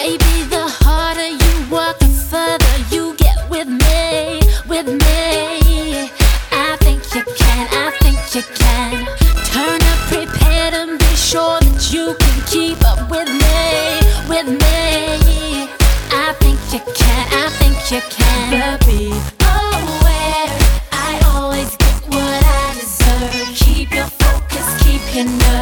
Baby, the harder you work, the further you get with me, with me. I think you can, I think you can. Turn up prepared and be sure that you can keep up with me, with me. I think you can, I think you can. But be aware, I always get what I deserve. Keep your focus, keep your nerve.